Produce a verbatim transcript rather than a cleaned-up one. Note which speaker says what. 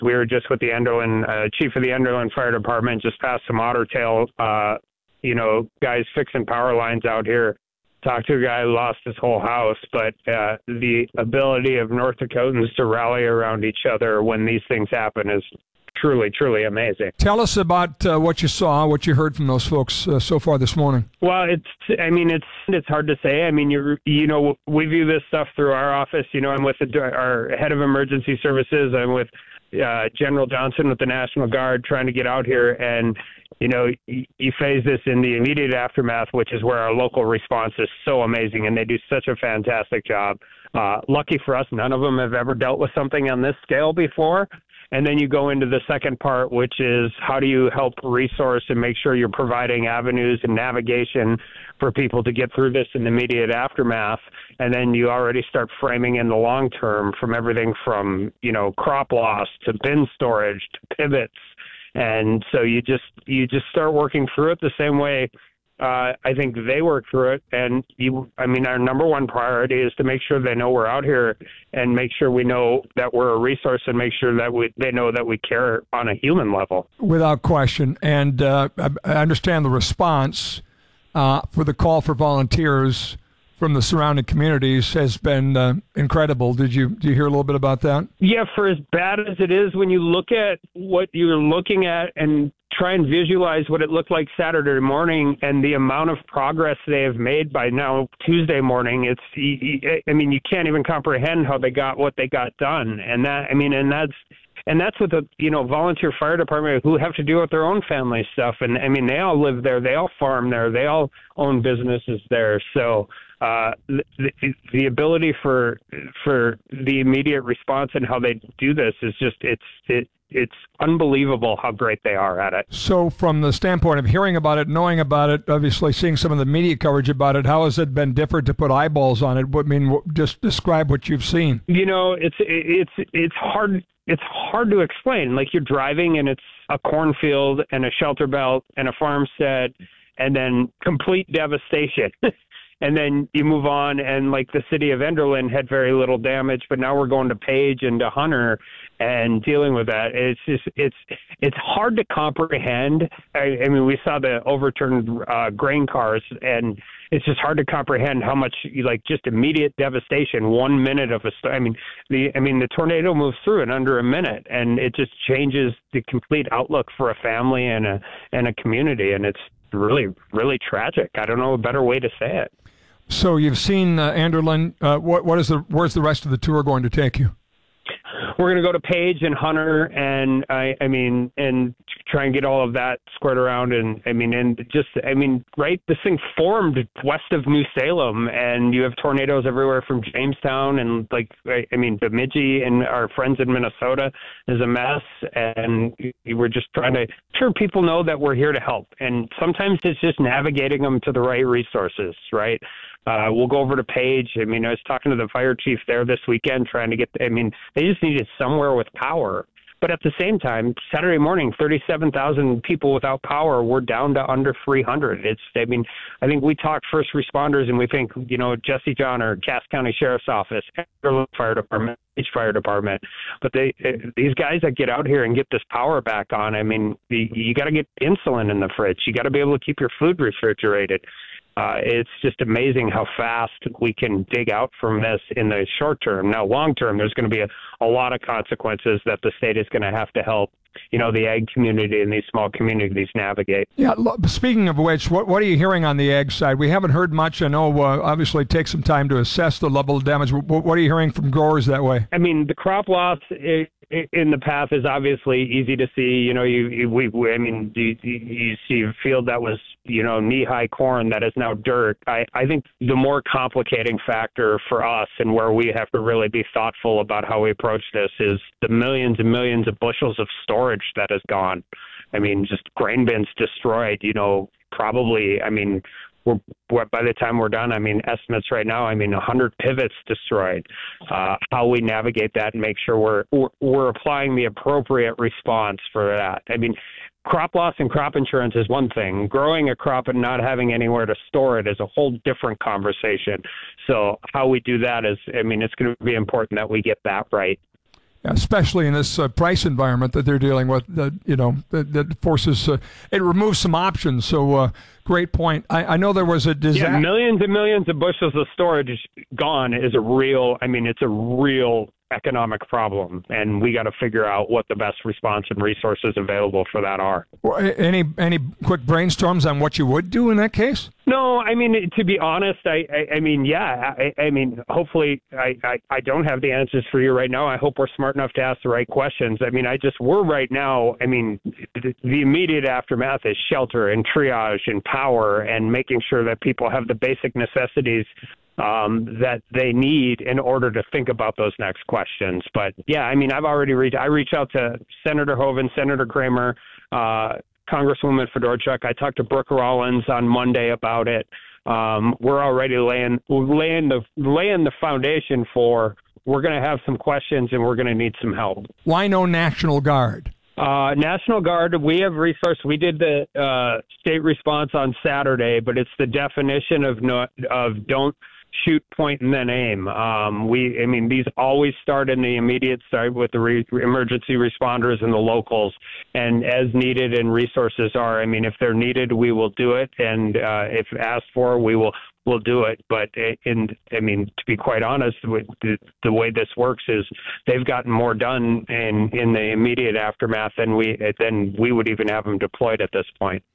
Speaker 1: we were just with the Enderlin, uh, chief of the Enderlin Fire Department, just past some Otter Tail, uh, you know, guys fixing power lines out here. Talked to a guy who lost his whole house, but uh, the ability of North Dakotans to rally around each other when these things happen is truly, truly amazing.
Speaker 2: Tell us about uh, what you saw, what you heard from those folks uh, so far this morning.
Speaker 1: Well, it's, I mean, it's it's hard to say. I mean, you you know, we view this stuff through our office. You know, I'm with the, our head of emergency services. I'm with uh, General Johnson with the National Guard trying to get out here. And, you know, you, you phase this in the immediate aftermath, which is where our local response is so amazing. And they do such a fantastic job. Uh, lucky for us, none of them have ever dealt with something on this scale before. And then you go into the second part, which is how do you help resource and make sure you're providing avenues and navigation for people to get through this in the immediate aftermath. And then you already start framing in the long term from everything from, you know, crop loss to bin storage to pivots. And so you just you just start working through it the same way Uh, I think they work through it, and you, I mean, our number one priority is to make sure they know we're out here and make sure we know that we're a resource and make sure that we, they know that we care on a human level.
Speaker 2: Without question. And uh, I understand the response uh, for the call for volunteers from the surrounding communities has been uh, incredible. Did you, did you hear a little bit about that?
Speaker 1: Yeah, for as bad as it is, when you look at what you're looking at and try and visualize what it looked like Saturday morning and the amount of progress they have made by now Tuesday morning, it's, I mean, you can't even comprehend how they got what they got done. And that, I mean, and that's, and that's with the, you know, volunteer fire department who have to deal with their own family stuff. And I mean, they all live there, they all farm there, they all own businesses there. So uh, the, the ability for, for the immediate response and how they do this is just, it's, it, it's unbelievable how great they are at it.
Speaker 2: So from the standpoint of hearing about it, knowing about it, obviously seeing some of the media coverage about it, how has it been different to put eyeballs on it? I mean, just describe what you've seen.
Speaker 1: You know, it's it's it's hard it's hard to explain. Like you're driving and it's a cornfield and a shelter belt and a farmstead and then complete devastation. And then you move on, and like the city of Enderlin had very little damage, but now we're going to Page and to Hunter and dealing with that. It's just, it's, it's hard to comprehend. I, I mean, we saw the overturned uh, grain cars, and it's just hard to comprehend how much, like, just immediate devastation. One minute of a, st- I mean, the, I mean, the tornado moves through in under a minute, and it just changes the complete outlook for a family and a and a community, and it's really, really tragic. I don't know a better way to say it.
Speaker 2: So you've seen uh, Enderlin. Uh, what what is the where's the rest of the tour going to take you?
Speaker 1: We're going to go to Page and Hunter, and I, I mean, and try and get all of that squared around. And I mean, and just, I mean, right, this thing formed west of New Salem, and you have tornadoes everywhere from Jamestown, and like, I, I mean, Bemidji and our friends in Minnesota is a mess, and we're just trying to sure people know that we're here to help. And sometimes it's just navigating them to the right resources, right? Uh, we'll go over to Page. I mean, I was talking to the fire chief there this weekend trying to get, I mean, they just needed somewhere with power. But at the same time, Saturday morning, thirty-seven thousand people without power, we're down to under three hundred. It's, I mean, I think we talk first responders and we think, you know, Jesse John or Cass County Sheriff's Office, Fire Department, Page Fire Department. But they, these guys that get out here and get this power back on, I mean, you, you got to get insulin in the fridge. You got to be able to keep your food refrigerated. Uh, it's just amazing how fast we can dig out from this in the short term. Now, long term, there's going to be a, a lot of consequences that the state is going to have to help, you know, the ag community and these small communities navigate.
Speaker 2: Yeah. Speaking of which, what what are you hearing on the ag side? We haven't heard much. I know, uh, obviously, it takes some time to assess the level of damage. What, what are you hearing from growers that way?
Speaker 1: I mean, the crop loss it, in the path is obviously easy to see. You know, you, you we, we I mean, you, you see a field that was, you know, knee-high corn that is now dirt. I, I think the more complicating factor for us and where we have to really be thoughtful about how we approach this is the millions and millions of bushels of storage that is gone. I mean, just grain bins destroyed, you know, probably, I mean, we're, we're, by the time we're done, I mean, estimates right now, I mean, one hundred pivots destroyed. Uh, how we navigate that and make sure we're, we're we're applying the appropriate response for that. I mean, crop loss and crop insurance is one thing. Growing a crop and not having anywhere to store it is a whole different conversation. So how we do that is, I mean, it's going to be important that we get that right.
Speaker 2: especially in this uh, price environment that they're dealing with, that you know that, that forces uh, it removes some options. So, uh, great point. I, I know there was a disaster.
Speaker 1: Yeah, millions and millions of bushels of storage gone is a real. I mean, it's a real economic problem, and we got to figure out what the best response and resources available for that are.
Speaker 2: Any any quick brainstorms on what you would do in that case?
Speaker 1: No, I mean, to be honest, I, I, I mean, yeah, I, I mean, hopefully I, I, I don't have the answers for you right now. I hope we're smart enough to ask the right questions. I mean, I just, we're right now, I mean, the, the immediate aftermath is shelter and triage and power and making sure that people have the basic necessities um, that they need in order to think about those next questions. But yeah, I mean, I've already reached, I reached out to Senator Hoeven, Senator Kramer, uh, Congresswoman Fedorchuk. I talked to Brooke Rollins on Monday about it. Um, we're already laying laying the laying the foundation for. We're going to have some questions and we're going to need some help.
Speaker 2: Why no National Guard?
Speaker 1: Uh, National Guard, we have resources. We did the uh, state response on Saturday, but it's the definition of no, of don't shoot, point, and then aim. Um, we, I mean, these always start in the immediate start with the re- emergency responders and the locals, and as needed and resources are. I mean, if they're needed, we will do it, and uh, if asked for, we will we'll do it. But in, I mean, to be quite honest, the, the way this works is they've gotten more done in in the immediate aftermath than we than we would even have them deployed at this point.